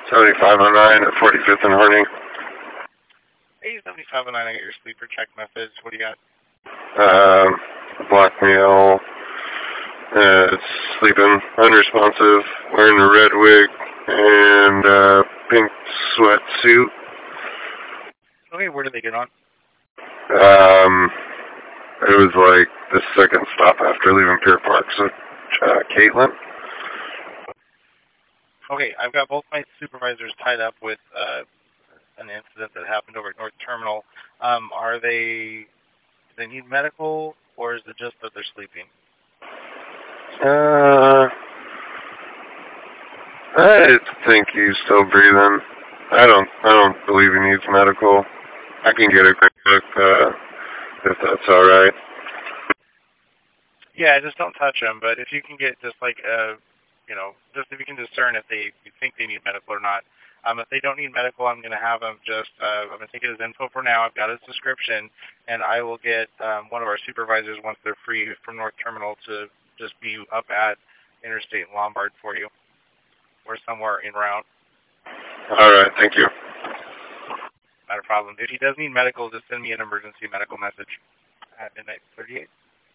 7509 at 45th and Horning. Hey, 7509, I got your sleeper check message. What do you got? Black male, sleeping, unresponsive, wearing a red wig, and pink sweatsuit. Okay, where did they get on? It was like the second stop after leaving Pier Park, so Caitlin. Okay, I've got both my supervisors tied up with an incident that happened over at North Terminal. Do they need medical, or is it just that they're sleeping? I think he's still breathing. I don't believe he needs medical. I can get a quick look, if that's alright. Yeah, just don't touch them, but if you can get just like, just if you can discern if you think they need medical or not. If they don't need medical, I'm going to have them I'm going to take his info for now. I've got his description, and I will get one of our supervisors, once they're free from North Terminal, to just be up at Interstate and Lombard for you, or somewhere en route. All right, thank you. Not a problem. If he does need medical, just send me an emergency medical message at midnight 38.